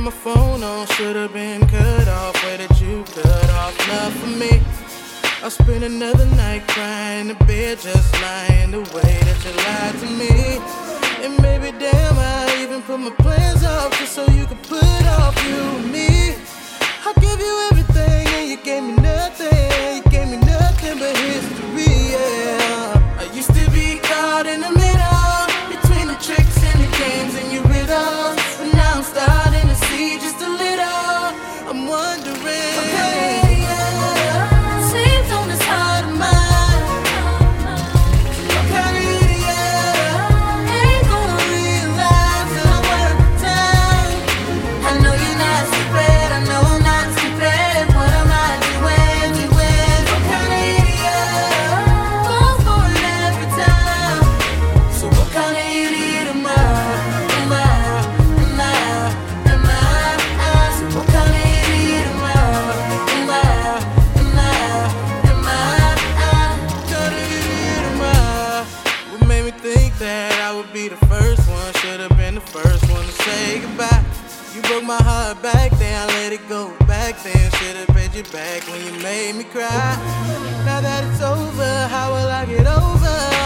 my phone on, should've been cut off. Way that you cut off, not for me. I'll spend another night crying in bed, just lying the way that you lied to me. And maybe damn, I even put my plans off just so you could put off you and me. I gave you everything and you gave me nothing. You gave me nothing but history, yeah. I used to be caught in the middle between the tricks and the games and your riddles, but now I'm starting to see just a little. I'm wondering, okay, yeah, seems on this heart of mine. Okay, yeah, ain't gonna realize that I'm worth the time. I know you're not stupid, I know I'm not stupid. What am I doing? Okay, yeah, go for it every time. So what kind of idiot am I? So what kind of idiot am I? Kind of idiot am I? What made me think that I would be the first one? Should've been the first one to say goodbye. You broke my heart back then, I let it go back then. Should've paid you back when you made me cry. Now that it's over, how will I get over?